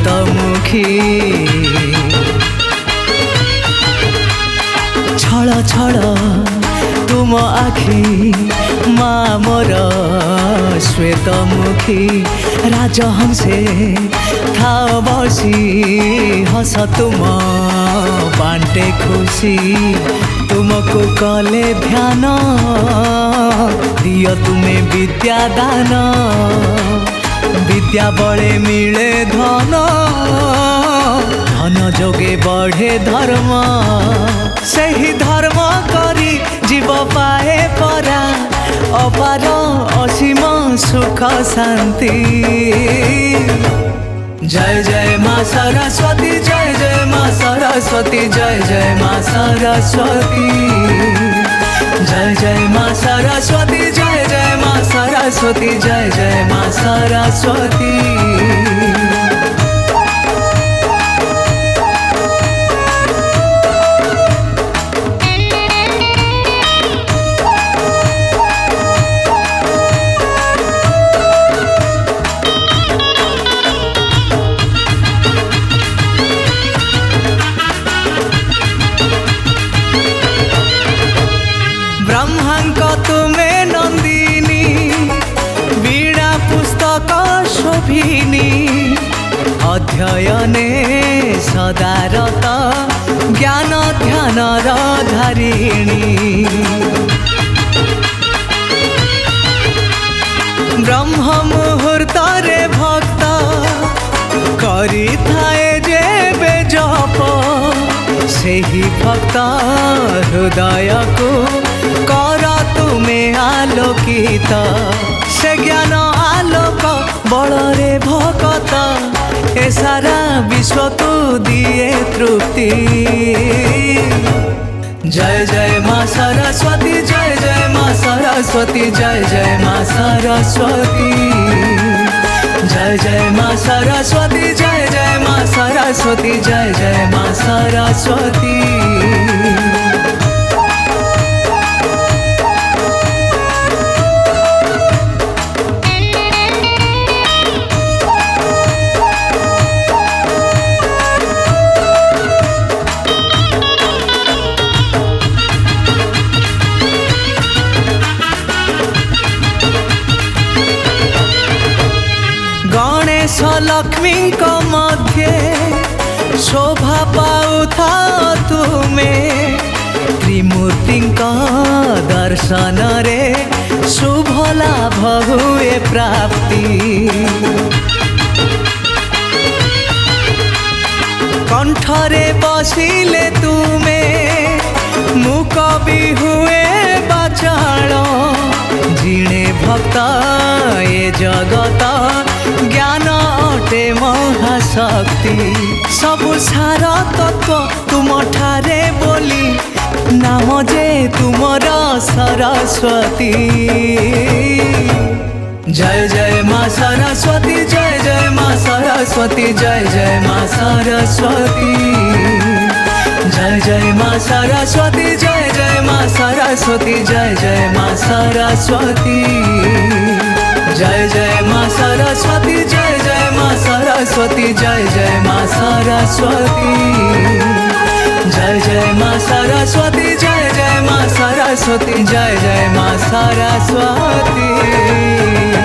श्वेतमुखी छल छल तुम आखि माँ मोर श्वेतमुखी राजहंसे था बसी हस तुम बांटे खुशी तुमको कले ध्यान दियो तुम्हें विद्या दान विद्या बड़े मिले धन धन जोगे बढ़े धर्म सही धर्म करी जीव पाए परा अपार असीम सुख शांति जय जय माँ सरस्वती जय जय माँ सरस्वती जय जय माँ सरस्वती जय जय माँ सरस्वती जय जय माँ सरस्वती जय जय माँ सरस्वती ब्रह्मांक तुमे नंदिनी वीणा पुस्तक शोभिनी अध्ययने सदारत ज्ञान ध्यान धारिणी ब्रह्म मुहूर्त रे भक्त करी थाए जे बेजप सेही भक्त हृदय को कर तुमे आलोकित से ज्ञान आलोक बड़े भगत ए सारा विश्व को दिए तृप्ति जय जय माँ सरस्वती जय जय माँ सरस्वती जय जय माँ सरस्वती जय जय माँ सरस्वती जय जय माँ सरस्वती जय जय माँ सरस्वती गणेश लक्ष्मी मध्य शोभा पाउथा तुमे त्रिमूर्ति दर्शन रे शुभ लाभ हुए प्राप्ति कंठरे बसिले तुमे मुख भी हुए बाचाल जिणे भक्त ए जगत ज्ञान अटे महाशक्ति सबु सार तत्व तुम ठारे बोली नाम जे तुमर सरस्वती जय जय माँ सरस्वती जय जय माँ सरस्वती जय जय माँ सरस्वती जय जय माँ सरस्वती जय जय माँ सरस्वती जय जय माँ सरस्वती जय जय माँ सरस्वती जय जय माँ सरस्वती जय जय माँ सरस्वती जय जय माँ सरस्वती जय जय माँ सरस्वती जय जय माँ सरस्वती।